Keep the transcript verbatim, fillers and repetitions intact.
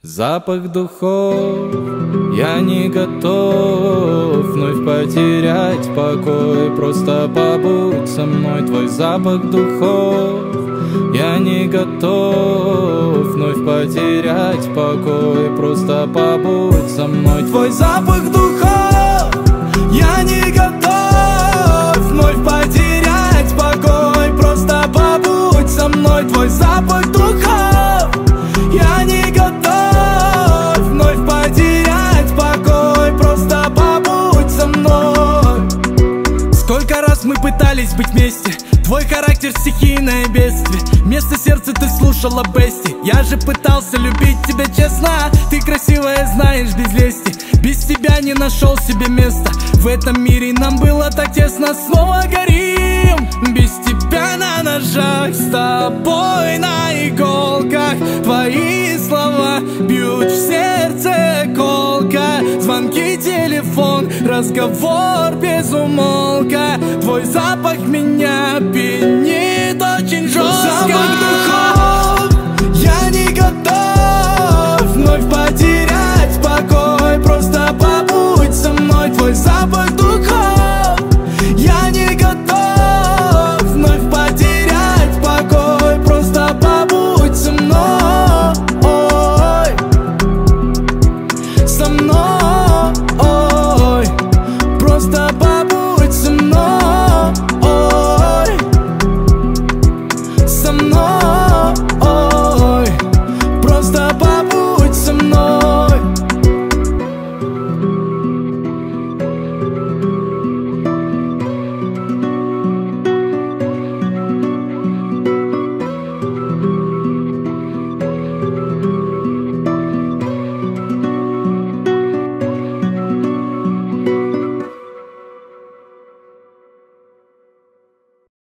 Запах духов, я не готов вновь потерять покой. Просто побудь со мной, твой запах духов. Я не готов вновь потерять покой. Просто побудь со мной, твой запах духов. Я не готов вновь потерять покой. Просто побудь со мной, твой запах духов. Я не готов вновь потерять покой. Просто побудь со мной. Сколько раз мы пытались быть вместе. Твой характер — стихийное бедствие. Вместо сердца ты слушала Бести. Я же пытался любить тебя честно. Ты красивая, знаешь, без лести. Без тебя не нашел себе места. В этом мире нам было так тесно. Снова горим. Без тебя на ножах, с тобой на иголках. Твои слова бьют в сердце колко. Звонки, телефон, разговор без умолка. Твой запах меня пьянит очень жестко. Запах духов.